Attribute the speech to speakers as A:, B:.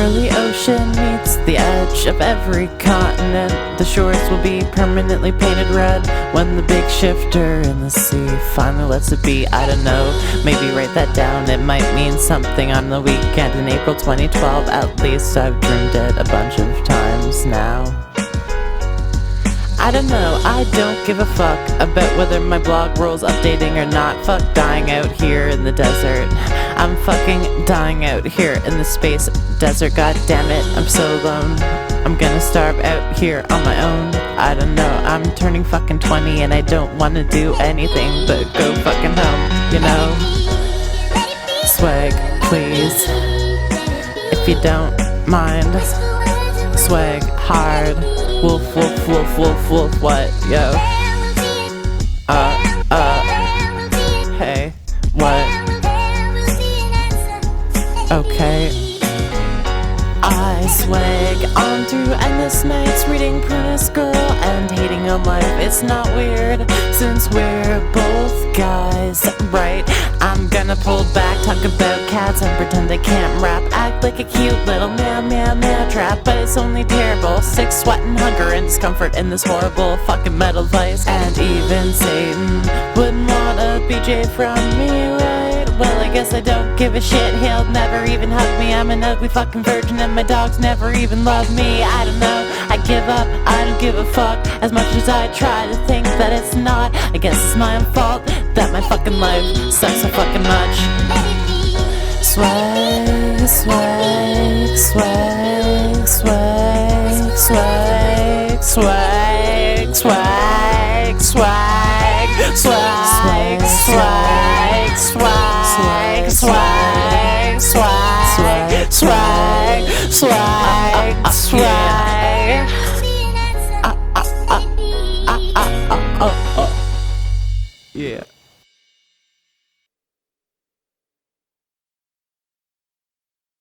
A: Where the ocean meets the edge of every continent, the shores will be permanently painted red when the big shifter in the sea finally lets it be. I don't know, maybe write that down, it might mean something on the weekend in April 2012. At least I've dreamed it a bunch of times now. I don't know, I don't give a fuck about whether my blog rolls updating or not. Fuck dying out here in the desert. I'm fucking dying out here in the space desert. God damn it, I'm so alone. I'm gonna starve out here on my own. I don't know, I'm turning fucking 20 and I don't wanna do anything but go fucking home, you know? Swag, please, if you don't mind. Swag hard. Wolf, wolf, wolf, wolf, wolf, what, yo? Hey, what? Okay. I swag on through endless nights, reading Prentice Girl and hating on life. It's not weird, since we're both guys, right? I'm gonna pull back, talk about cats and pretend I can't rap. Act like a cute little meow trap, but it's only terrible. Sick, sweat, and hunger and discomfort in this horrible fucking metal vice. And even Satan wouldn't want a BJ from me, right? Well, I guess I don't give a shit, he'll never even hug me. I'm an ugly fucking virgin and my dogs never even love me. I don't know, I give up, I don't give a fuck. As much as I try to think that it's not, I guess it's my own fault that my fucking life sucks so fucking much. Swag, swag, swag, swag, swag, swag, swag, swag, swag, swag, swag, swag, swag, swag, swag, swag, swag. Yeah.